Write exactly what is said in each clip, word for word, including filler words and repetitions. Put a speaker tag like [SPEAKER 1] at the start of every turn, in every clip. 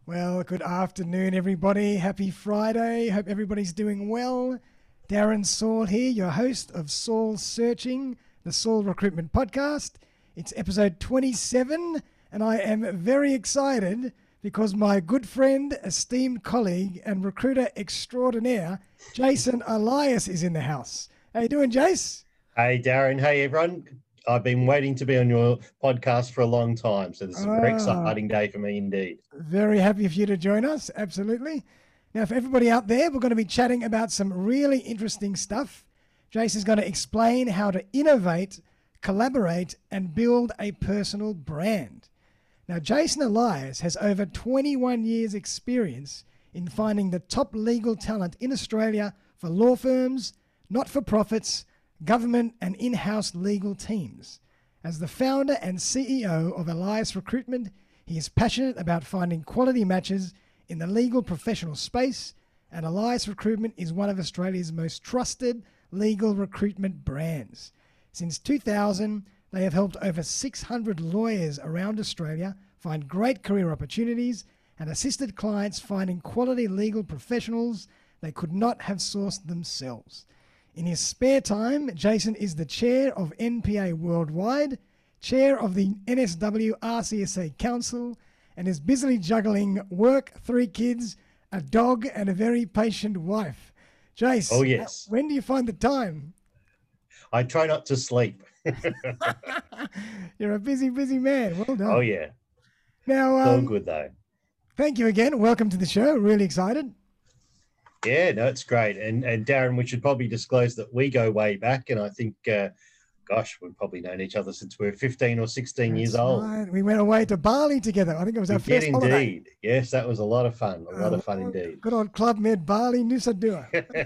[SPEAKER 1] Well, good afternoon, everybody. Happy Friday. Hope everybody's doing well. Darren Saul here, your host of Saul Searching, the Saul Recruitment Podcast. It's episode twenty-seven, and I am very excited because my good friend, esteemed colleague, and recruiter extraordinaire, Jason Elias, is in the house. How you doing, Jace?
[SPEAKER 2] Hey, Darren. Hey, everyone. I've been waiting to be on your podcast for a long time, so this is a very
[SPEAKER 1] Ah.
[SPEAKER 2] exciting day for me indeed.
[SPEAKER 1] Very happy for you to join us. Absolutely. Now, for everybody out there, we're going to be chatting about some really interesting stuff. Jason's going to explain how to innovate, collaborate, and build a personal brand. Now, Jason Elias has over twenty-one years experience in finding the top legal talent in Australia for law firms, not-for-profits, government, and in-house legal teams. As the founder and C E O of Elias Recruitment, he is passionate about finding quality matches in the legal professional space, and Elias Recruitment is one of Australia's most trusted legal recruitment brands. Since two thousand, they have helped over six hundred lawyers around Australia find great career opportunities and assisted clients finding quality legal professionals they could not have sourced themselves. In his spare time, Jason is the chair of N P A Worldwide, chair of the N S W R C S A Council, and is busily juggling work, three kids, a dog, and a very patient wife. Jace,
[SPEAKER 2] Oh, yes.
[SPEAKER 1] when do you find the time?
[SPEAKER 2] I try not to sleep.
[SPEAKER 1] You're a busy, busy man. Well done.
[SPEAKER 2] Oh, yeah.
[SPEAKER 1] Now,
[SPEAKER 2] It's all
[SPEAKER 1] um,
[SPEAKER 2] good, though.
[SPEAKER 1] thank you again. Welcome to the show. Really excited.
[SPEAKER 2] Yeah, no, it's great. And, and Darren, we should probably disclose that we go way back, and I think, uh, gosh, we've probably known each other since we were fifteen or sixteen
[SPEAKER 1] That's
[SPEAKER 2] years old.
[SPEAKER 1] right. We went away to Bali together. I think it was
[SPEAKER 2] We
[SPEAKER 1] our
[SPEAKER 2] did
[SPEAKER 1] first holiday.
[SPEAKER 2] indeed. Yes, that was a lot of fun. A lot
[SPEAKER 1] Uh,
[SPEAKER 2] of fun indeed.
[SPEAKER 1] Good old Club Med Bali, Nusa Dua.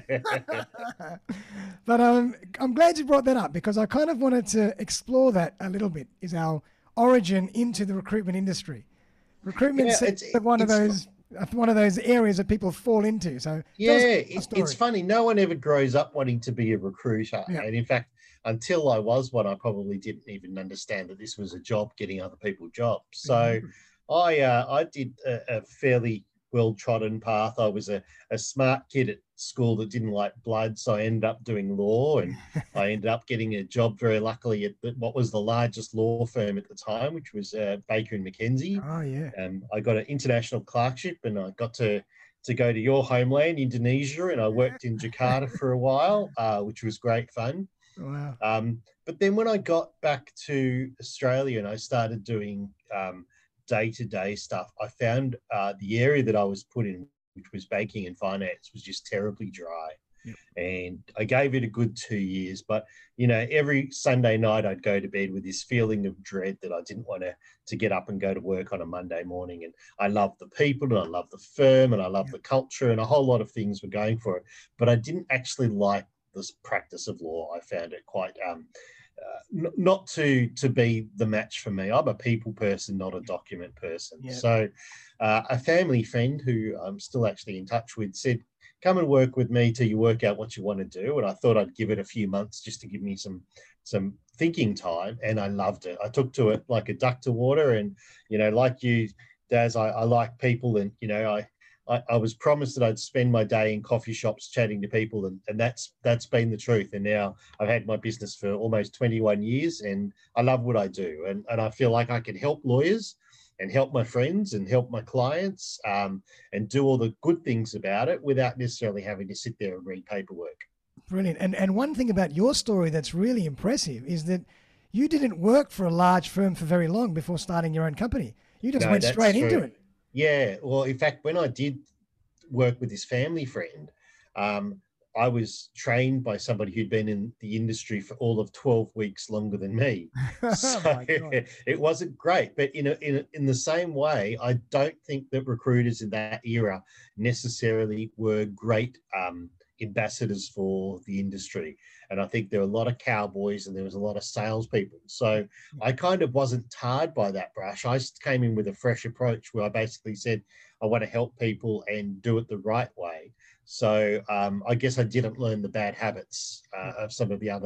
[SPEAKER 1] But um, I'm glad you brought that up because I kind of wanted to explore that a little bit, is our origin into the recruitment industry. Recruitment
[SPEAKER 2] Yeah,
[SPEAKER 1] is
[SPEAKER 2] it's-
[SPEAKER 1] one of
[SPEAKER 2] it's-
[SPEAKER 1] those one of those areas that people fall into. So tell
[SPEAKER 2] Yeah,
[SPEAKER 1] us your
[SPEAKER 2] it,
[SPEAKER 1] story.
[SPEAKER 2] it's funny. No one ever grows up wanting to be a recruiter.
[SPEAKER 1] Yeah.
[SPEAKER 2] And in fact, until I was one, I probably didn't even understand that this was a job, getting other people jobs. So I uh, I did a, a fairly well-trodden path. I was a, a smart kid at school that didn't like blood, so I ended up doing law, and I ended up getting a job very luckily at the, what was the largest law firm at the time, which was uh, Baker and McKenzie.
[SPEAKER 1] Oh yeah.
[SPEAKER 2] Um, I got an international clerkship, and I got to to go to your homeland, Indonesia, and I worked in Jakarta for a while, uh, which was great fun.
[SPEAKER 1] Wow.
[SPEAKER 2] Um, but then when I got back to Australia and I started doing um, day-to-day stuff, I found uh, the area that I was put in, which was banking and finance, was just terribly dry.
[SPEAKER 1] Yep.
[SPEAKER 2] And I gave it a good two years. But, you know, every Sunday night I'd go to bed with this feeling of dread that I didn't want to, to get up and go to work on a Monday morning. And I loved the people, and I loved the firm, and I loved
[SPEAKER 1] Yep.
[SPEAKER 2] the culture, and a whole lot of things were going for it. But I didn't actually like this practice of law. I found it quite um, uh, n- not to to be the match for me. I'm a people person, not a document person.
[SPEAKER 1] Yeah.
[SPEAKER 2] So uh, a family friend who I'm still actually in touch with said, come and work with me till you work out what you want to do. And I thought I'd give it a few months just to give me some some thinking time. And I loved it. I took to it like a duck to water. And, you know, like you, Daz, I, I like people, and, you know, I, I, I was promised that I'd spend my day in coffee shops chatting to people, and, and that's that's been the truth. And now I've had my business for almost twenty-one years, and I love what I do. And, and I feel like I can help lawyers and help my friends and help my clients um, and do all the good things about it without necessarily having to sit there and read paperwork.
[SPEAKER 1] Brilliant. And and one thing about your story that's really impressive is that you didn't work for a large firm for very long before starting your own company. You just
[SPEAKER 2] No,
[SPEAKER 1] went
[SPEAKER 2] that's
[SPEAKER 1] straight into
[SPEAKER 2] true.
[SPEAKER 1] it.
[SPEAKER 2] Yeah. Well, in fact, when I did work with this family friend, um, I was trained by somebody who'd been in the industry for all of twelve weeks longer than me. So
[SPEAKER 1] Oh my God.
[SPEAKER 2] it wasn't great. But in, a, in, a, in the same way, I don't think that recruiters in that era necessarily were great um, ambassadors for the industry. And I think there were a lot of cowboys and there was a lot of salespeople. So I kind of wasn't tarred by that brush. I just came in with a fresh approach where I basically said, I want to help people and do it the right way. So um, I guess I didn't learn the bad habits uh, of some of the other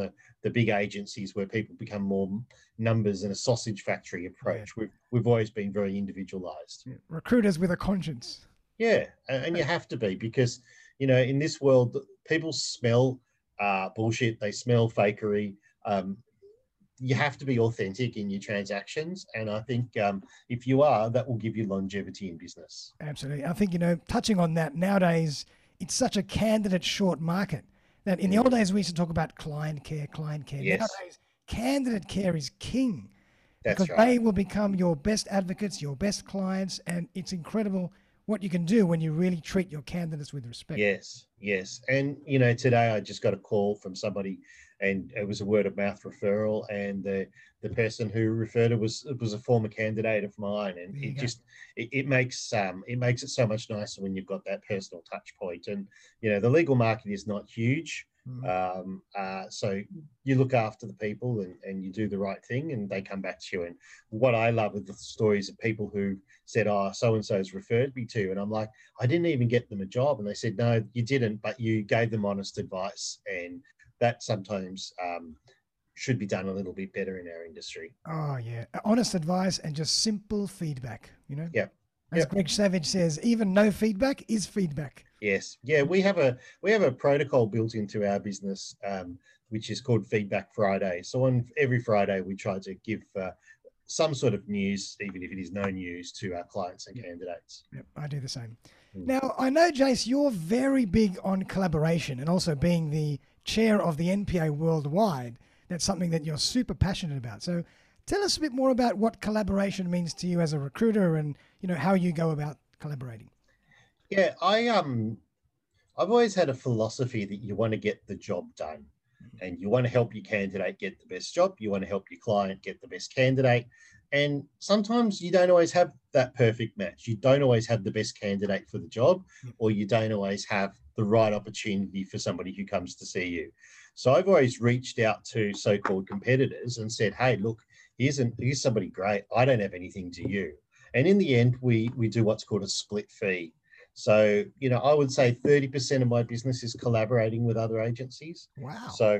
[SPEAKER 2] the big agencies where people become more numbers and a sausage factory approach. Yeah. We've we've always been very individualized.
[SPEAKER 1] Yeah. Recruiters with a conscience.
[SPEAKER 2] Yeah, and, and you have to be, because you know in this world people smell uh, bullshit. They smell fakery. Um, you have to be authentic in your transactions, and I think um, if you are, that will give you longevity in business.
[SPEAKER 1] Absolutely. I think, you know, touching on that, nowadays it's such a candidate short market that in the old days we used to talk about client care, client care.
[SPEAKER 2] Yes.
[SPEAKER 1] Nowadays, candidate care is king.
[SPEAKER 2] That's
[SPEAKER 1] because
[SPEAKER 2] right.
[SPEAKER 1] they will become your best advocates, your best clients, and it's incredible what you can do when you really treat your candidates with respect.
[SPEAKER 2] Yes, yes. And, you know, today I just got a call from somebody, and it was a word of mouth referral, and the the person who referred it was it was a former candidate of mine, and it go. just it, it makes um it makes it so much nicer when you've got that personal touch point. And you know the legal market is not huge, mm-hmm. um uh so you look after the people, and, and you do the right thing, and they come back to you. And what I love are the stories of people who said, oh, so and so's referred me to, and I'm like, I didn't even get them a job, and they said, no, you didn't, but you gave them honest advice. And that sometimes um, should be done a little bit better in our industry.
[SPEAKER 1] Oh, yeah. Honest advice and just simple feedback, you know?
[SPEAKER 2] Yeah.
[SPEAKER 1] As
[SPEAKER 2] yep.
[SPEAKER 1] Greg Savage says, even no feedback is feedback.
[SPEAKER 2] Yes. Yeah, we have a we have a protocol built into our business, um, which is called Feedback Friday. So on every Friday, we try to give uh, some sort of news, even if it is no news, to our clients and candidates.
[SPEAKER 1] Yep, I do the same. Mm. Now, I know, Jace, you're very big on collaboration, and also being the chair of the N P A worldwide. That's something that you're super passionate about. So tell us a bit more about what collaboration means to you as a recruiter, and, you know, how you go about collaborating.
[SPEAKER 2] Yeah, I um I've always had a philosophy that you want to get the job done, and you want to help your candidate get the best job. You want to help your client get the best candidate. And sometimes you don't always have that perfect match. You don't always have the best candidate for the job, or you don't always have the right opportunity for somebody who comes to see you. So I've always reached out to so-called competitors and said, hey, look, here's, an, here's somebody great. I don't have anything to you. And in the end, we, we do what's called a split fee. So, you know, I would say thirty percent of my business is collaborating with other agencies.
[SPEAKER 1] Wow.
[SPEAKER 2] So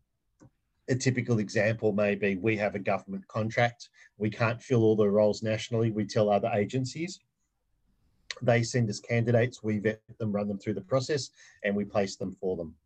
[SPEAKER 2] a typical example may be we have a government contract. We can't fill all the roles nationally. We tell other agencies. They send us candidates. We vet them, run them through the process, and we place them for them.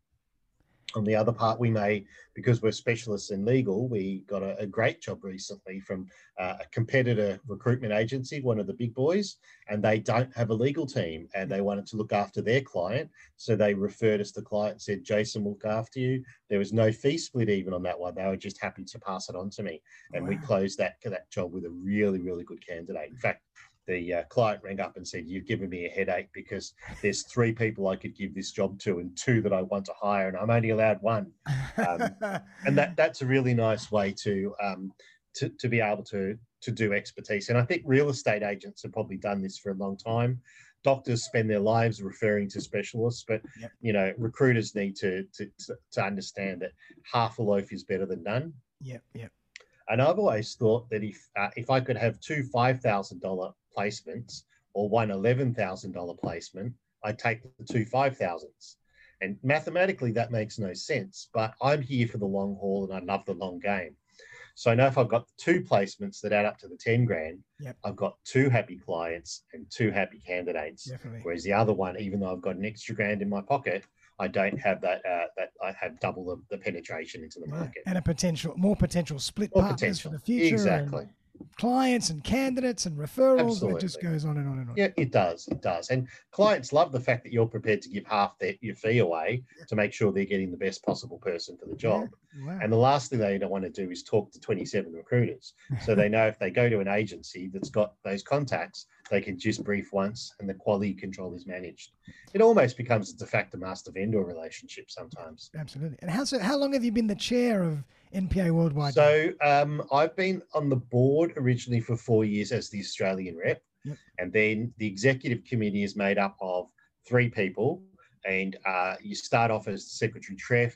[SPEAKER 2] On the other part, we may, because we're specialists in legal, we got a, a great job recently from uh, a competitor recruitment agency, one of the big boys, and they don't have a legal team, and they wanted to look after their client. So they referred us to the client and said, Jason will look after you. There was no fee split even on that one. They were just happy to pass it on to me. And wow. we closed that, that job with a really, really good candidate. In fact, the uh, client rang up and said, you've given me a headache because there's three people I could give this job to and two that I want to hire, and I'm only allowed one. Um, and that that's a really nice way to, um, to to be able to, to do expertise. And I think real estate agents have probably done this for a long time. Doctors spend their lives referring to specialists, but, yep. you know, recruiters need to, to, to understand that half a loaf is better than none.
[SPEAKER 1] Yep, yep.
[SPEAKER 2] And I've always thought that if uh, if I could have two five thousand dollars placements or one eleven thousand dollars placement, I'd take the two five thousands. And mathematically, that makes no sense. But I'm here for the long haul, and I love the long game. So I know if I've got two placements that add up to the ten grand,
[SPEAKER 1] yep.
[SPEAKER 2] I've got two happy clients and two happy candidates.
[SPEAKER 1] Definitely.
[SPEAKER 2] Whereas the other one, even though I've got an extra grand in my pocket, I don't have that. Uh, that I have double the, the penetration into the
[SPEAKER 1] yeah.
[SPEAKER 2] market,
[SPEAKER 1] and a potential, more potential split
[SPEAKER 2] more
[SPEAKER 1] partners
[SPEAKER 2] potential.
[SPEAKER 1] for the future.
[SPEAKER 2] Exactly.
[SPEAKER 1] And clients and candidates and referrals.
[SPEAKER 2] Absolutely.
[SPEAKER 1] And it just goes on and on and on.
[SPEAKER 2] Yeah, it does. It does. And clients love the fact that you're prepared to give half their, your fee away to make sure they're getting the best possible person for the job.
[SPEAKER 1] Yeah. Wow.
[SPEAKER 2] And the last thing they don't want to do is talk to twenty-seven recruiters. So they know if they go to an agency that's got those contacts, they can just brief once and the quality control is managed. It almost becomes a de facto master vendor relationship sometimes.
[SPEAKER 1] Absolutely. And how, so, how long have you been the chair of N P A Worldwide?
[SPEAKER 2] So um, I've been on the board originally for four years as the Australian rep.
[SPEAKER 1] Yep.
[SPEAKER 2] And then the executive committee is made up of three people. And uh, you start off as secretary, tre-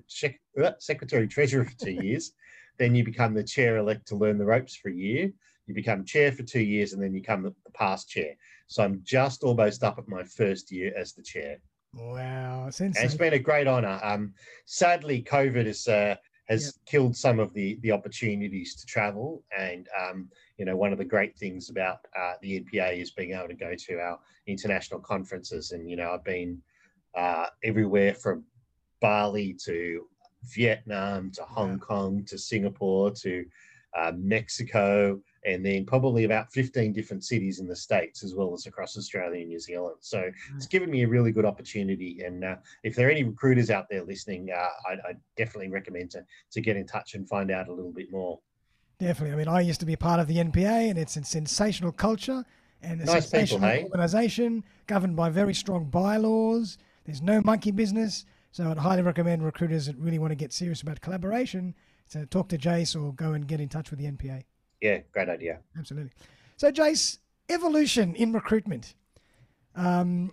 [SPEAKER 2] uh, secretary treasurer for two years. Then you become the chair-elect to learn the ropes for a year. You become chair for two years, and then you become the, the past chair. So I'm just almost up at my first year as the chair.
[SPEAKER 1] Wow.
[SPEAKER 2] And it's been a great honour. Um, sadly, COVID has uh, has
[SPEAKER 1] Yep.
[SPEAKER 2] killed some of the the opportunities to travel. And um, you know, one of the great things about uh, the N P A is being able to go to our international conferences. And you know, I've been uh, everywhere from Bali to Vietnam to
[SPEAKER 1] Wow.
[SPEAKER 2] Hong Kong to Singapore to uh, Mexico, and then probably about fifteen different cities in the States, as well as across Australia and New Zealand. So
[SPEAKER 1] Nice.
[SPEAKER 2] it's given me a really good opportunity. And uh, if there are any recruiters out there listening, uh, I, I definitely recommend to, to get in touch and find out a little bit more.
[SPEAKER 1] Definitely. I mean, I used to be a part of the N P A, and it's a sensational culture and a
[SPEAKER 2] Nice people,
[SPEAKER 1] sensational
[SPEAKER 2] hey?
[SPEAKER 1] organisation governed by very strong bylaws. There's no monkey business. So I'd highly recommend recruiters that really want to get serious about collaboration to talk to Jace or go and get in touch with the N P A.
[SPEAKER 2] Yeah, great idea.
[SPEAKER 1] Absolutely. So, Jace, evolution in recruitment. Um,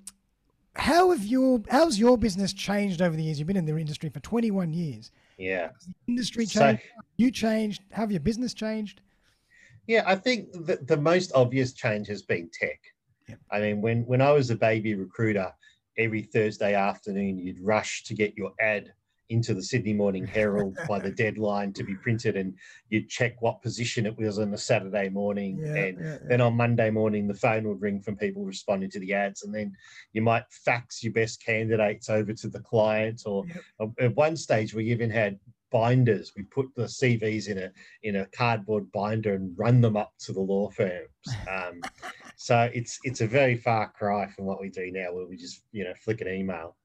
[SPEAKER 1] how have your how's your business changed over the years? You've been in the industry for twenty-one years.
[SPEAKER 2] Yeah.
[SPEAKER 1] Has the industry
[SPEAKER 2] So,
[SPEAKER 1] changed? You changed? How have your business changed?
[SPEAKER 2] yeah, I think the, the most obvious change has been tech.
[SPEAKER 1] Yep.
[SPEAKER 2] I mean, when, when I was a baby recruiter, every Thursday afternoon, you'd rush to get your ad into the Sydney Morning Herald by the deadline to be printed, and you'd check what position it was on a Saturday morning.
[SPEAKER 1] Yeah,
[SPEAKER 2] and
[SPEAKER 1] yeah, yeah.
[SPEAKER 2] then on Monday morning, the phone would ring from people responding to the ads, and then you might fax your best candidates over to the client. Or
[SPEAKER 1] Yep.
[SPEAKER 2] at one stage, we even had binders. We put the C Vs in a in a cardboard binder and run them up to the law firms. Um, so it's it's a very far cry from what we do now, where we just you know flick an email.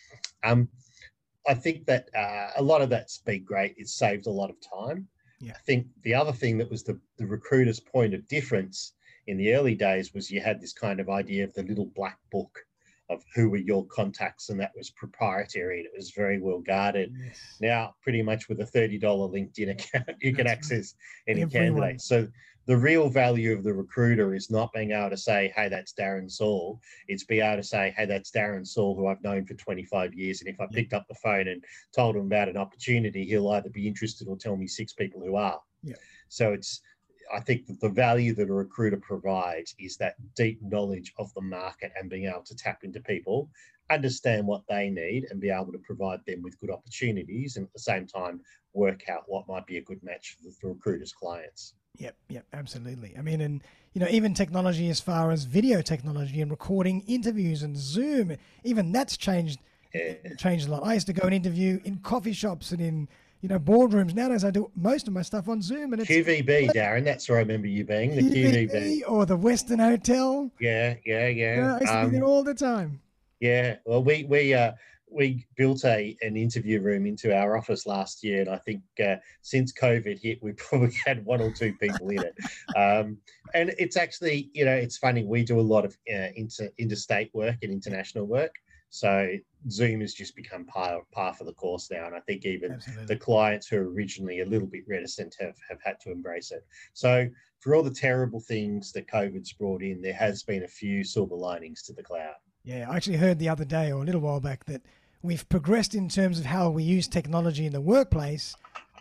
[SPEAKER 2] Um, I think that uh, a lot of that's been great. It's saved a lot of time.
[SPEAKER 1] Yeah.
[SPEAKER 2] I think the other thing that was the, the recruiter's point of difference in the early days was you had this kind of idea of the little black book of who were your contacts, and that was proprietary and it was very well guarded.
[SPEAKER 1] Yes.
[SPEAKER 2] Now, pretty much with a thirty dollar LinkedIn account, you can
[SPEAKER 1] That's
[SPEAKER 2] access any
[SPEAKER 1] Everyone.
[SPEAKER 2] candidate. So the real value of the recruiter is not being able to say, hey, that's Darren Saul. It's be able to say, hey, that's Darren Saul, who I've known for twenty-five years. And if I
[SPEAKER 1] Yeah.
[SPEAKER 2] picked up the phone and told him about an opportunity, he'll either be interested or tell me six people who are.
[SPEAKER 1] Yeah.
[SPEAKER 2] So it's, I think that the value that a recruiter provides is that deep knowledge of the market and being able to tap into people, understand what they need, and be able to provide them with good opportunities, and at the same time work out what might be a good match for the recruiter's clients.
[SPEAKER 1] Yep, yep, absolutely. I mean, and you know, even technology as far as video technology and recording interviews and Zoom, even that's changed
[SPEAKER 2] Yeah.
[SPEAKER 1] changed a lot. I used to go and interview in coffee shops and in you know boardrooms. Nowadays, I do most of my stuff on Zoom, and it's
[SPEAKER 2] Q V B, Darren, that's where I remember you being, the Q V B.
[SPEAKER 1] or the Western Hotel.
[SPEAKER 2] Yeah, yeah, yeah.
[SPEAKER 1] Yeah, I used to
[SPEAKER 2] Um,
[SPEAKER 1] be there all the time.
[SPEAKER 2] Yeah, well, we we uh, we built a an interview room into our office last year, and I think uh, since COVID hit, we probably had one or two people in it. Um, and it's actually, you know, it's funny. We do a lot of uh, inter interstate work and international work, so Zoom has just become par par for the course now. And I think even
[SPEAKER 1] Absolutely.
[SPEAKER 2] the clients who are originally a little bit reticent have have had to embrace it. So for all the terrible things that COVID's brought in, there has been a few silver linings to the cloud.
[SPEAKER 1] Yeah, I actually heard the other day or a little while back that we've progressed in terms of how we use technology in the workplace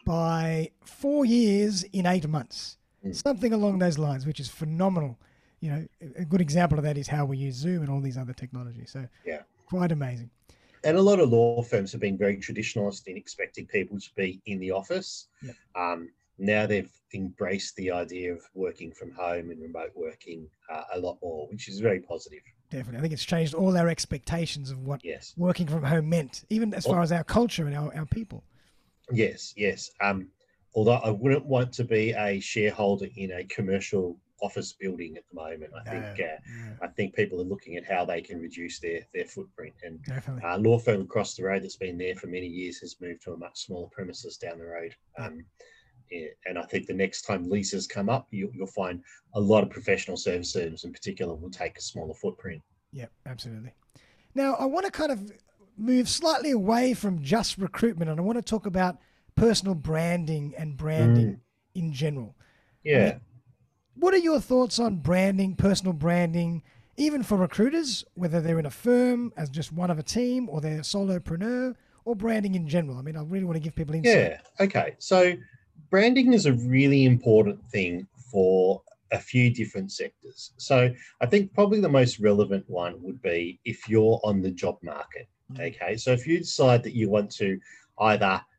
[SPEAKER 1] by four years in eight months.
[SPEAKER 2] Mm.
[SPEAKER 1] Something along those lines, which is phenomenal. You know, a good example of that is how we use Zoom and all these other technologies. So
[SPEAKER 2] Yeah.
[SPEAKER 1] quite amazing.
[SPEAKER 2] And a lot of law firms have been very traditionalist in expecting people to be in the office.
[SPEAKER 1] Yep.
[SPEAKER 2] Um, now they've embraced the idea of working from home and remote working uh, a lot more, which is very positive.
[SPEAKER 1] Definitely. I think it's changed all our expectations of what
[SPEAKER 2] Yes.
[SPEAKER 1] working from home meant, even as far as our culture and our, our people.
[SPEAKER 2] Yes, yes. Um, although I wouldn't want to be a shareholder in a commercial office building at the moment. I think
[SPEAKER 1] No,
[SPEAKER 2] uh,
[SPEAKER 1] no,
[SPEAKER 2] I think people are looking at how they can reduce their their footprint. And
[SPEAKER 1] definitely.
[SPEAKER 2] uh, law firm across the road that's been there for many years has moved to a much smaller premises down the road. Um, yeah, and I think the next time leases come up, you, you'll find a lot of professional service firms in particular will take a smaller footprint.
[SPEAKER 1] Yep, absolutely. Now, I want to kind of move slightly away from just recruitment, and I want to talk about personal branding and branding
[SPEAKER 2] Mm.
[SPEAKER 1] in general.
[SPEAKER 2] Yeah.
[SPEAKER 1] I mean, what are your thoughts on branding, personal branding, even for recruiters, whether they're in a firm as just one of a team or they're a solopreneur, or branding in general? I mean, I really want to give people insight.
[SPEAKER 2] Yeah. Okay. So branding is a really important thing for a few different sectors. So I think probably the most relevant one would be if you're on the job market.
[SPEAKER 1] Mm.
[SPEAKER 2] Okay. So if you decide that you want to either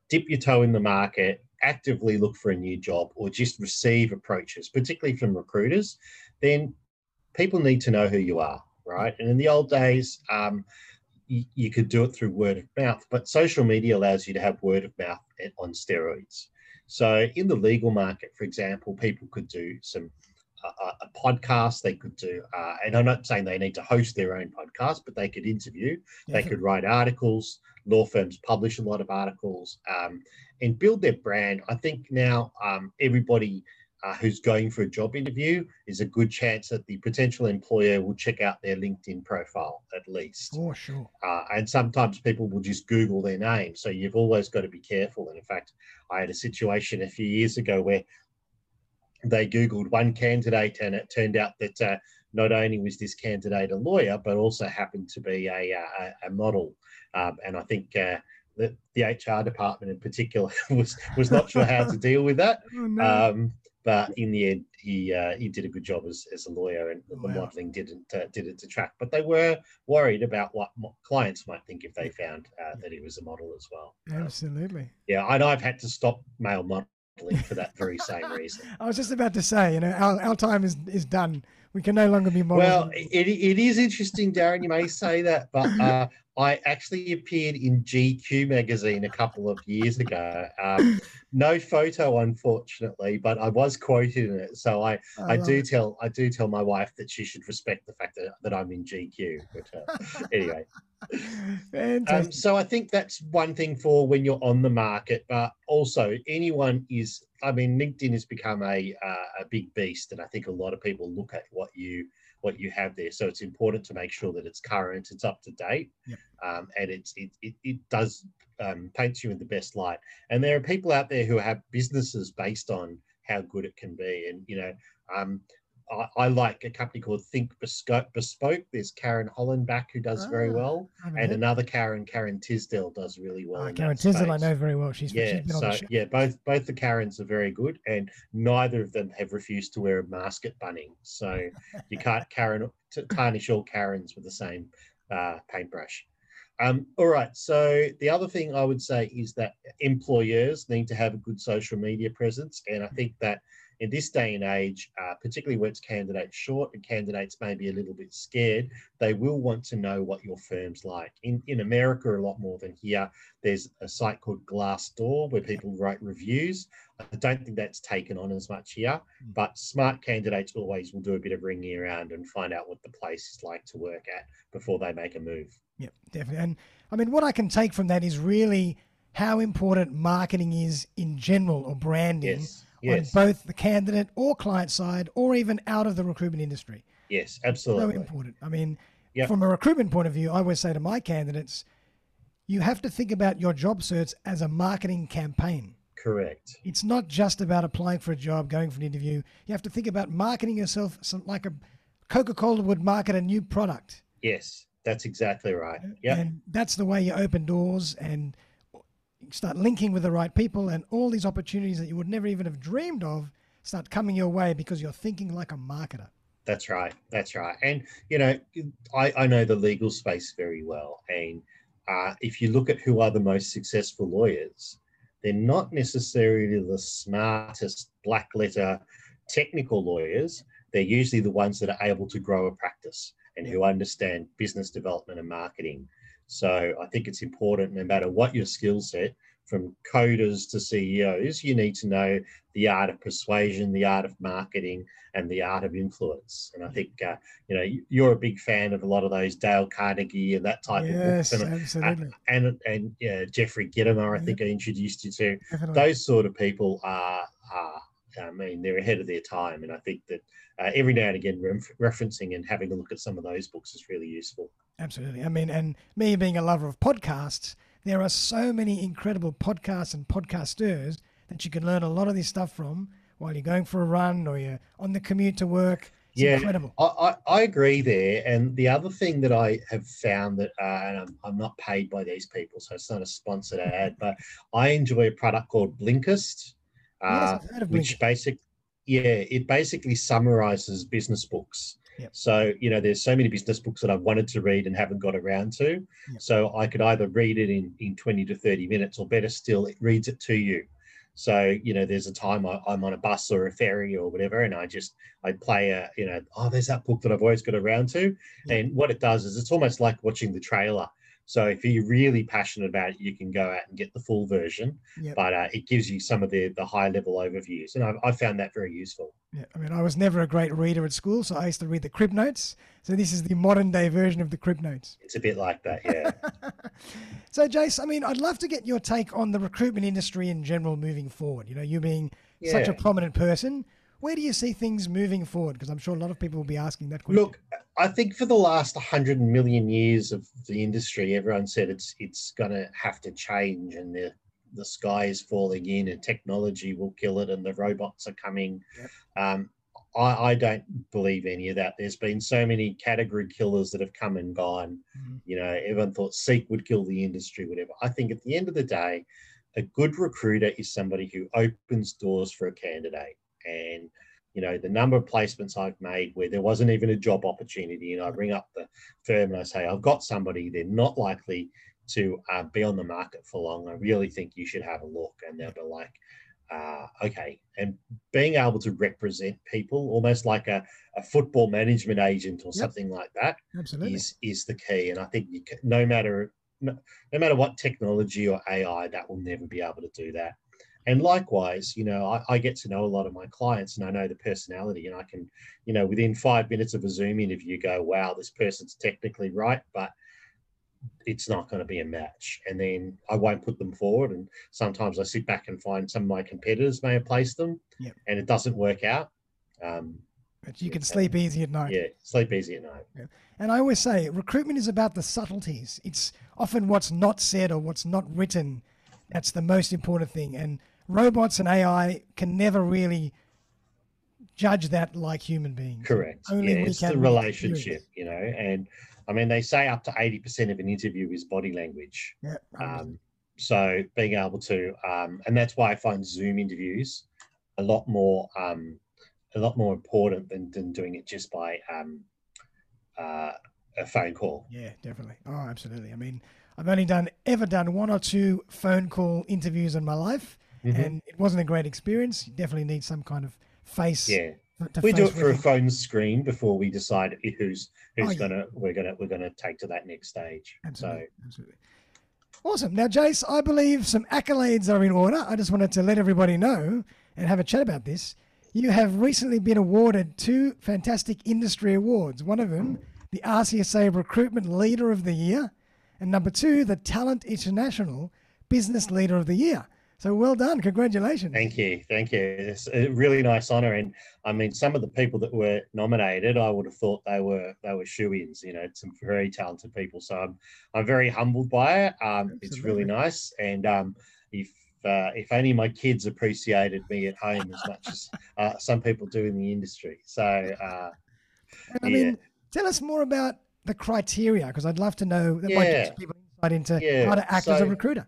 [SPEAKER 2] dip your toe in the market, actively look for a new job, or just receive approaches, particularly from recruiters, then people need to know who you are, right? And in the old days, um, you, you could do it through word of mouth, but social media allows you to have word of mouth on steroids. So in the legal market, for example, people could do some a, a podcast, they could do, uh, and I'm not saying they need to host their own podcast, but they could interview, yeah. They could write articles. Law firms publish a lot of articles um, and build their brand. I think now um, everybody uh, who's going for a job interview is a good chance that the potential employer will check out their LinkedIn profile at least.
[SPEAKER 1] For sure.
[SPEAKER 2] Uh, and sometimes people will just Google their name. So you've always got to be careful. And in fact, I had a situation a few years ago where they Googled one candidate and it turned out that uh, not only was this candidate a lawyer, but also happened to be a, a, a model. Um, and I think uh, the, the H R department in particular was, was not sure how to deal with that.
[SPEAKER 1] Oh, no.
[SPEAKER 2] Um, but in the end, he uh, he did a good job as, as a lawyer, and the
[SPEAKER 1] Wow.
[SPEAKER 2] modelling didn't uh, didn't detract. But they were worried about what clients might think if they found uh, that he was a model as well.
[SPEAKER 1] Absolutely.
[SPEAKER 2] Um, yeah, and I've had to stop male modelling for that very same reason.
[SPEAKER 1] I was just about to say, you know, our, our time is is done. We can no longer be models.
[SPEAKER 2] Well, it, it is interesting, Darren. You may say that, but uh, I actually appeared in G Q magazine a couple of years ago. Um, no photo, unfortunately, but I was quoted in it. So I, I, I do it. tell I do tell my wife that she should respect the fact that, that I'm in G Q. But uh, anyway. Um, so I think that's one thing for when you're on the market, but also anyone is, I mean, LinkedIn has become a uh, a big beast, and I think a lot of people look at what you what you have there. So it's important to make sure that it's current, it's up to date,
[SPEAKER 1] yep.
[SPEAKER 2] um, and it's it it, it does um, paints you in the best light. And there are people out there who have businesses based on how good it can be, and you know. Um, I, I like a company called Think Bespoke. There's Karen Hollenbach who does ah, very well, and another Karen, Karen Tisdale, does really well.
[SPEAKER 1] Oh,
[SPEAKER 2] in
[SPEAKER 1] Karen
[SPEAKER 2] that
[SPEAKER 1] Tisdale,
[SPEAKER 2] space.
[SPEAKER 1] I know very well. She's,
[SPEAKER 2] yeah,
[SPEAKER 1] she's been
[SPEAKER 2] so
[SPEAKER 1] on the show.
[SPEAKER 2] yeah, both both the Karens are very good, and neither of them have refused to wear a mask at Bunnings. So you can't Karen tarnish all Karens with the same uh, paintbrush. Um, all right. So the other thing I would say is that employers need to have a good social media presence, and I think that. In this day and age, uh, particularly when it's candidates short and candidates may be a little bit scared, they will want to know what your firm's like. In, in America, a lot more than here, there's a site called Glassdoor where people write reviews. I don't think that's taken on as much here, but smart candidates always will do a bit of ringing around and find out what the place is like to work at before they make a move.
[SPEAKER 1] Yeah, definitely. And I mean, what I can take from that is really how important marketing is in general, or branding.
[SPEAKER 2] Yes. Yes.
[SPEAKER 1] On both the candidate or client side, or even out of the recruitment industry.
[SPEAKER 2] Yes, absolutely.
[SPEAKER 1] So important. I mean,
[SPEAKER 2] yep.
[SPEAKER 1] From a recruitment point of view, I always say to my candidates, you have to think about your job search as a marketing campaign.
[SPEAKER 2] Correct.
[SPEAKER 1] It's not just about applying for a job, going for an interview. You have to think about marketing yourself like a Coca-Cola would market a new product.
[SPEAKER 2] Yes, that's exactly right. Yeah.
[SPEAKER 1] And that's the way you open doors and start linking with the right people, and all these opportunities that you would never even have dreamed of start coming your way because you're thinking like a marketer.
[SPEAKER 2] That's right. That's right. And, you know, I, I know the legal space very well. And uh, if you look at who are the most successful lawyers, they're not necessarily the smartest black letter technical lawyers. They're usually the ones that are able to grow a practice and who understand business development and marketing. So I think it's important, no matter what your skill set, from coders to C E Os, you need to know the art of persuasion, the art of marketing, and the art of influence. And I think, uh, you know, you're a big fan of a lot of those Dale Carnegie and that type
[SPEAKER 1] yes,
[SPEAKER 2] of books. And,
[SPEAKER 1] absolutely.
[SPEAKER 2] And, and, and yeah, Jeffrey Gitomer, I think I introduced you to.
[SPEAKER 1] Definitely.
[SPEAKER 2] Those sort of people are, are, I mean, they're ahead of their time. And I think that uh, every now and again, re- referencing and having a look at some of those books is really useful.
[SPEAKER 1] Absolutely. I mean, and me being a lover of podcasts, there are so many incredible podcasts and podcasters that you can learn a lot of this stuff from while you're going for a run or you're on the commute to work. It's
[SPEAKER 2] yeah,
[SPEAKER 1] incredible.
[SPEAKER 2] I, I, I agree there. And the other thing that I have found that, uh, and I'm, I'm not paid by these people, so it's not a sponsored ad, but I enjoy a product called Blinkist, uh,
[SPEAKER 1] yes, I've heard of
[SPEAKER 2] which
[SPEAKER 1] Blinkist.
[SPEAKER 2] basic, yeah, it basically summarizes business books.
[SPEAKER 1] Yep.
[SPEAKER 2] So, you know, there's so many business books that I've wanted to read and haven't got around to.
[SPEAKER 1] Yep.
[SPEAKER 2] So I could either read it in, in twenty to thirty minutes, or better still, it reads it to you. So, you know, there's a time I, I'm on a bus or a ferry or whatever, and I just, I'd play a, you know, oh, there's that book that I've always got around to.
[SPEAKER 1] Yep.
[SPEAKER 2] And what it does is it's almost like watching the trailer. So if you're really passionate about it, you can go out and get the full version,
[SPEAKER 1] Yep.
[SPEAKER 2] but uh, it gives you some of the, the high level overviews. And I, I found that very useful.
[SPEAKER 1] Yeah, I mean, I was never a great reader at school, so I used to read the Crib Notes. So this is the modern day version of the Crib Notes.
[SPEAKER 2] It's a bit like that, yeah.
[SPEAKER 1] So, Jace, I mean, I'd love to get your take on the recruitment industry in general moving forward. You know, you being yeah. such a prominent person, where do you see things moving forward? Because I'm sure a lot of people will be asking that question.
[SPEAKER 2] Look, I think for the last one hundred million years of the industry, everyone said it's it's going to have to change, and the the sky is falling in and technology will kill it and the robots are coming.
[SPEAKER 1] Yep.
[SPEAKER 2] Um, I, I don't believe any of that. There's been so many category killers that have come and gone. Mm-hmm. You know, everyone thought Seek would kill the industry, whatever. I think at the end of the day, a good recruiter is somebody who opens doors for a candidate. And, you know, the number of placements I've made where there wasn't even a job opportunity, and I ring up the firm and I say, I've got somebody, they're not likely to uh, be on the market for long. I really think you should have a look. And they'll be like, uh, okay. And being able to represent people almost like a, a football management agent or yep. something like that
[SPEAKER 1] Absolutely.
[SPEAKER 2] is is the key. And I think you can, no matter no, no matter what technology or A I, that will never be able to do that. And likewise, you know, I, I get to know a lot of my clients and I know the personality, and I can, you know, within five minutes of a Zoom interview go, wow, this person's technically right, but it's not going to be a match. And then I won't put them forward. And sometimes I sit back and find some of my competitors may have placed them
[SPEAKER 1] yep.
[SPEAKER 2] and it doesn't work out. Um,
[SPEAKER 1] but you can sleep easy at night.
[SPEAKER 2] Yeah, sleep easy at night.
[SPEAKER 1] Yeah. And I always say recruitment is about the subtleties. It's often what's not said or what's not written. That's the most important thing. And robots and A I can never really judge that like human beings.
[SPEAKER 2] Correct.
[SPEAKER 1] Only
[SPEAKER 2] yeah,
[SPEAKER 1] we
[SPEAKER 2] it's
[SPEAKER 1] can
[SPEAKER 2] the relationship, you know, and I mean, they say up to eighty percent of an interview is body language.
[SPEAKER 1] Yeah.
[SPEAKER 2] Um, so being able to, um, and that's why I find Zoom interviews a lot more, um, a lot more important than, than doing it just by um, uh, a phone call.
[SPEAKER 1] Yeah, definitely. Oh, absolutely. I mean, I've only done ever done one or two phone call interviews in my life, mm-hmm. and it wasn't a great experience. You definitely need some kind of face.
[SPEAKER 2] Yeah. We do it for a phone screen before we decide who's who's oh, yeah. gonna we're gonna we're gonna take to that next stage.
[SPEAKER 1] Absolutely. So absolutely. Awesome. Now, Jace, I believe some accolades are in order. I just wanted to let everybody know and have a chat about this. You have recently been awarded two fantastic industry awards. One of them, the R C S A Recruitment Leader of the Year, and number two, the Talent International Business Leader of the Year. So well done. Congratulations.
[SPEAKER 2] Thank you. Thank you. It's a really nice honor. And I mean, some of the people that were nominated, I would have thought they were they were shoo-ins, you know, some very talented people. So I'm I'm very humbled by it. Um, it's really nice. And um, if uh, if only my kids appreciated me at home as much as uh, some people do in the industry. So uh,
[SPEAKER 1] I mean, yeah. Tell us more about the criteria, because I'd love to know. That
[SPEAKER 2] yeah.
[SPEAKER 1] might give people insight into
[SPEAKER 2] yeah.
[SPEAKER 1] how to act
[SPEAKER 2] so,
[SPEAKER 1] as a recruiter.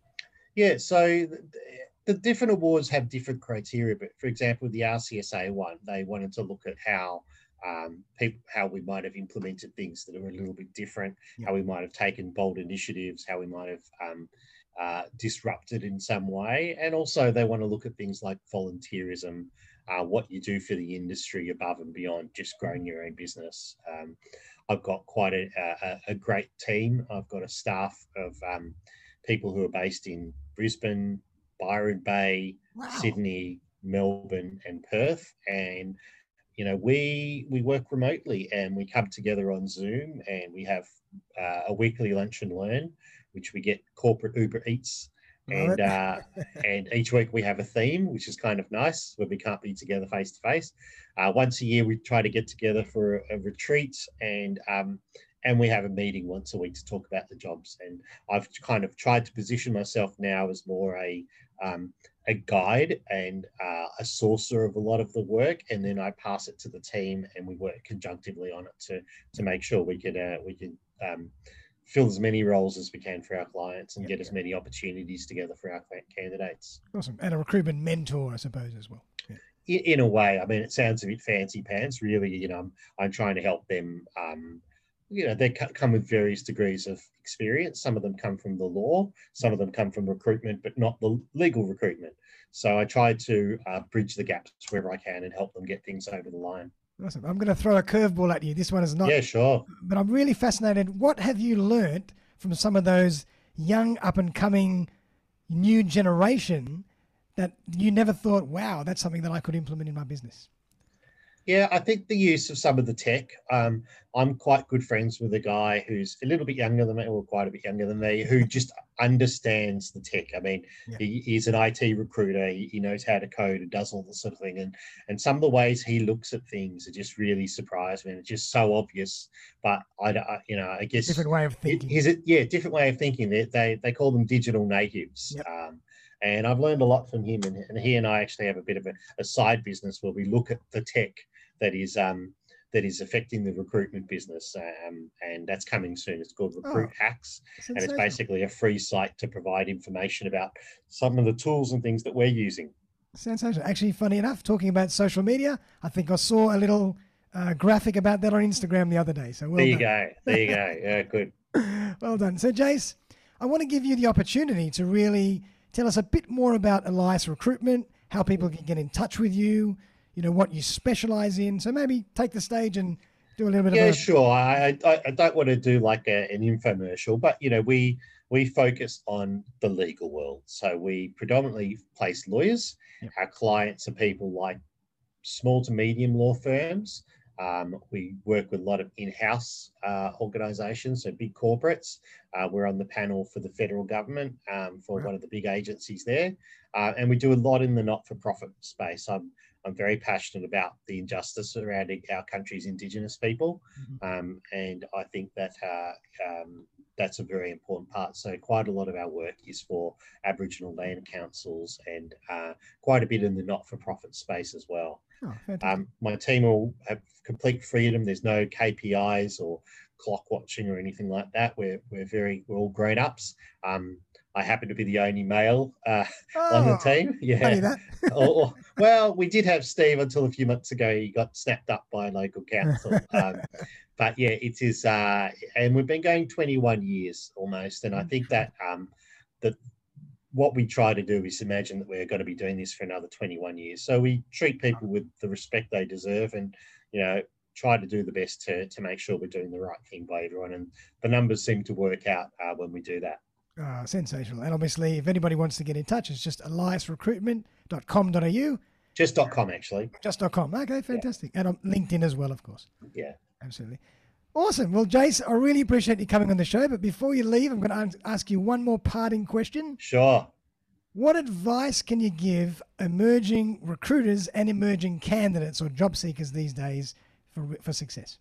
[SPEAKER 2] Yeah, so the, the different awards have different criteria, but for example, the R C S A one, they wanted to look at how um, people, how we might have implemented things that are a little bit different, yeah. how we might have taken bold initiatives, how we might have um, uh, disrupted in some way, and also they want to look at things like volunteerism, uh, what you do for the industry above and beyond just growing your own business. Um, I've got quite a, a, a great team. I've got a staff of um, people who are based in Brisbane, Byron Bay, wow. Sydney, Melbourne, and Perth. And, you know, we we work remotely and we come together on Zoom, and we have uh, a weekly lunch and learn, which we get corporate Uber Eats. And uh, and each week we have a theme, which is kind of nice, where we can't be together face to face. Uh, once a year, we try to get together for a, a retreat, and um, and we have a meeting once a week to talk about the jobs. And I've kind of tried to position myself now as more a um, a guide and uh, a sourcer of a lot of the work, and then I pass it to the team, and we work conjunctively on it to to make sure we can uh, we can um, fill as many roles as we can for our clients and yep, get as many opportunities together for our candidates.
[SPEAKER 1] Awesome. And a recruitment mentor, I suppose, as well. Yeah.
[SPEAKER 2] in, in a way, I mean, it sounds a bit fancy pants. Really, you know, I'm, I'm trying to help them. Um, you know, they come with various degrees of experience. Some of them come from the law, some of them come from recruitment, but not the legal recruitment. So I try to uh, bridge the gaps wherever I can and help them get things over the line.
[SPEAKER 1] Awesome. I'm going to throw a curveball at you. This one is not.
[SPEAKER 2] Yeah, sure.
[SPEAKER 1] But I'm really fascinated. What have you learnt from some of those young, up and coming, new generation that you never thought, wow, that's something that I could implement in my business?
[SPEAKER 2] Yeah, I think the use of some of the tech. Um, I'm quite good friends with a guy who's a little bit younger than me, or quite a bit younger than me, who just understands the tech. I mean, yeah. he, he's an I T recruiter. He, he knows how to code and does all this sort of thing. And and some of the ways he looks at things are just really surprise me. And it's just so obvious. But I, I you know, I guess
[SPEAKER 1] different way of thinking.
[SPEAKER 2] Is it? Yeah, different way of thinking. They they, they call them digital natives.
[SPEAKER 1] Yep.
[SPEAKER 2] Um, and I've learned a lot from him. And, and he and I actually have a bit of a, a side business where we look at the tech that is um, that is affecting the recruitment business, um, and that's coming soon. It's called Recruit oh, Hacks, and it's basically a free site to provide information about some of the tools and things that we're using.
[SPEAKER 1] Sensational. Actually, funny enough, talking about social media, I think I saw a little uh, graphic about that on Instagram the other day. So well
[SPEAKER 2] there you
[SPEAKER 1] done.
[SPEAKER 2] go. There you go. Yeah, good.
[SPEAKER 1] Well done. So, Jace, I want to give you the opportunity to really tell us a bit more about Elias Recruitment, how people can get in touch with you, you know, what you specialize in. So maybe take the stage and do a little bit
[SPEAKER 2] yeah,
[SPEAKER 1] of a...
[SPEAKER 2] Yeah, sure. I, I I don't want to do like a, an infomercial, but, you know, we we focus on the legal world. So we predominantly place lawyers. Yep. Our clients are people like small to medium law firms. Um, we work with a lot of in-house uh, organisations, so big corporates. Uh, we're on the panel for the federal government um, for wow. one of the big agencies there. Uh, and we do a lot in the not-for-profit space. I'm I'm very passionate about the injustice surrounding our country's Indigenous people, mm-hmm. um, and I think that uh, um, that's a very important part. So quite a lot of our work is for Aboriginal land councils and uh, quite a bit in the not-for-profit space as well.
[SPEAKER 1] Oh,
[SPEAKER 2] um, my team will have complete freedom. There's no K P Is or clock watching or anything like that. We're we're very we're all grown ups. Um, I happen to be the only male uh, oh, on the team. Yeah. or, or, well, we did have Steve until a few months ago. He got snapped up by a local council. Um, but yeah, it is, uh, and we've been going twenty-one years almost. And I think that um, that what we try to do is imagine that we're going to be doing this for another twenty-one years. So we treat people with the respect they deserve, and you know, try to do the best to to make sure we're doing the right thing by everyone. And the numbers seem to work out uh, when we do that.
[SPEAKER 1] Uh, sensational. And obviously, if anybody wants to get in touch, it's just elias recruitment dot com dot a u.
[SPEAKER 2] Just .com, actually.
[SPEAKER 1] Just .com. Okay, fantastic. Yeah. And on LinkedIn as well, of course.
[SPEAKER 2] Yeah.
[SPEAKER 1] Absolutely. Awesome. Well, Jace, I really appreciate you coming on the show. But before you leave, I'm going to ask you one more parting question.
[SPEAKER 2] Sure.
[SPEAKER 1] What advice can you give emerging recruiters and emerging candidates or job seekers these days for, for success?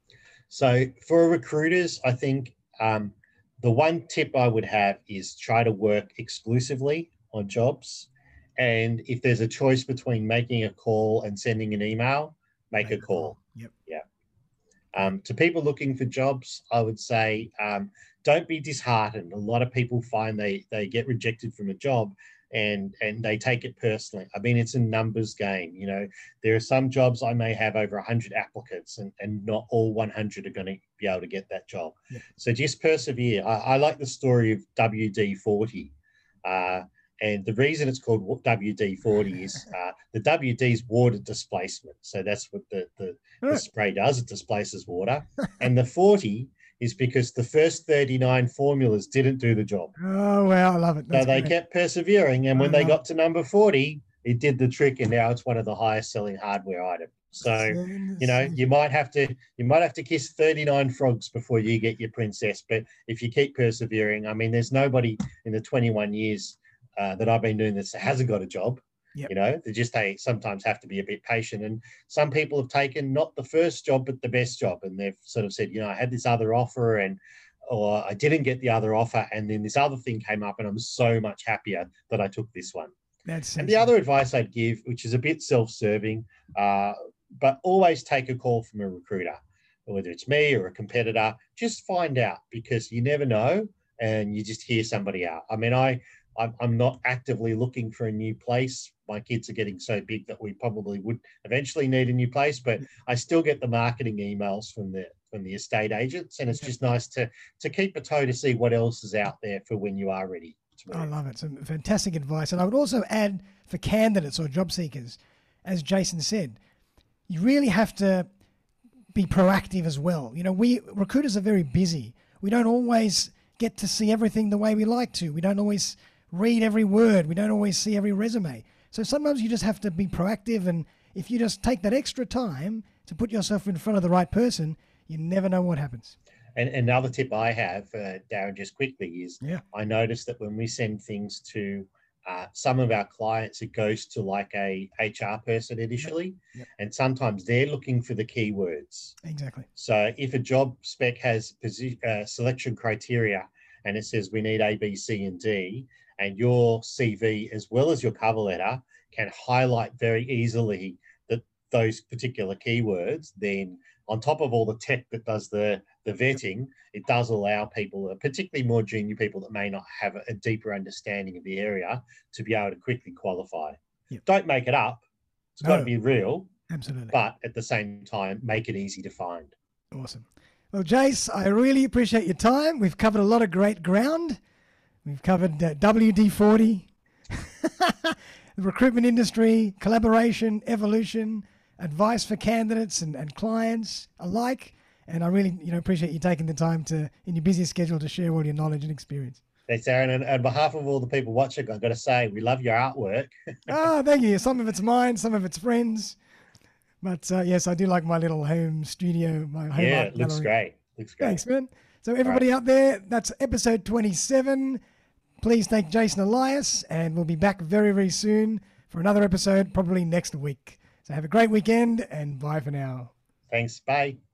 [SPEAKER 2] So for recruiters, I think... Um, the one tip I would have is try to work exclusively on jobs. And if there's a choice between making a call and sending an email, make, make a call. call.
[SPEAKER 1] Yep.
[SPEAKER 2] Yeah. Um, to people looking for jobs, I would say, um, don't be disheartened. A lot of people find they, they get rejected from a job and, and they take it personally. I mean, it's a numbers game. You know, there are some jobs I may have over one hundred applicants and, and not all one hundred are going to be able to get that job. Yeah. So just persevere. I, I like the story of W D forty. Uh, and the reason it's called W D forty is uh, the W D is water displacement. So that's what the, the, the spray does. It displaces water. And the forty is because the first thirty-nine formulas didn't do the job.
[SPEAKER 1] Oh, well, I love it. That's
[SPEAKER 2] so they
[SPEAKER 1] great.
[SPEAKER 2] kept persevering. And when they got to number forty, it did the trick. And now it's one of the highest selling hardware items. So, you know, you might have to, you might have to kiss thirty-nine frogs before you get your princess. But if you keep persevering, I mean, there's nobody in the twenty-one years uh, that I've been doing this that hasn't got a job. Yep. You know, they just, they sometimes have to be a bit patient. And some people have taken not the first job, but the best job. And they've sort of said, you know, I had this other offer and, or I didn't get the other offer. And then this other thing came up and I'm so much happier that I took this one.
[SPEAKER 1] That's
[SPEAKER 2] and the other advice I'd give, which is a bit self-serving, uh, but always take a call from a recruiter, whether it's me or a competitor, just find out because you never know and you just hear somebody out. I mean, I, I'm, I'm not actively looking for a new place. My kids are getting so big that we probably would eventually need a new place, but I still get the marketing emails from the from the estate agents, and it's just nice to to keep a toe to see what else is out there for when you are ready to move.
[SPEAKER 1] I love it. Some fantastic advice. And I would also add for candidates or job seekers, as Jason said, you really have to be proactive as well. You know, we recruiters are very busy. We don't always get to see everything the way we like to. We don't always read every word. We don't always see every resume. So sometimes you just have to be proactive, and if you just take that extra time to put yourself in front of the right person, you never know what happens.
[SPEAKER 2] And another tip I have, uh, Darren, just quickly is
[SPEAKER 1] yeah.
[SPEAKER 2] I notice that when we send things to uh, some of our clients, it goes to like a H R person initially,
[SPEAKER 1] yep.
[SPEAKER 2] and sometimes they're looking for the keywords.
[SPEAKER 1] Exactly.
[SPEAKER 2] So if a job spec has posi- uh, selection criteria and it says we need A, B, C, and D, and your C V as well as your cover letter can highlight very easily that those particular keywords, then on top of all the tech that does the, the vetting, it does allow people, particularly more junior people that may not have a, a deeper understanding of the area, to be able to quickly qualify.
[SPEAKER 1] Yep.
[SPEAKER 2] Don't make it up. It's no, got to be real.
[SPEAKER 1] Absolutely.
[SPEAKER 2] But at the same time, make it easy to find.
[SPEAKER 1] Awesome. Well, Jace, I really appreciate your time. We've covered a lot of great ground. We've covered uh, W D forty, the recruitment industry, collaboration, evolution, advice for candidates and, and clients alike. And I really, you know, appreciate you taking the time to, in your busy schedule, to share all your knowledge and experience.
[SPEAKER 2] Thanks, Aaron. And on behalf of all the people watching, I've got to say, we love your artwork.
[SPEAKER 1] Oh, thank you. Some of it's mine, some of it's friends. But uh, yes, I do like my little home studio, my home
[SPEAKER 2] yeah,
[SPEAKER 1] art
[SPEAKER 2] it looks
[SPEAKER 1] gallery.
[SPEAKER 2] great. Looks great.
[SPEAKER 1] Thanks, man. So everybody right. out there, that's episode twenty-seven. Please thank Jason Elias, and we'll be back very, very soon for another episode, probably next week. So have a great weekend, and bye for now.
[SPEAKER 2] Thanks. Bye.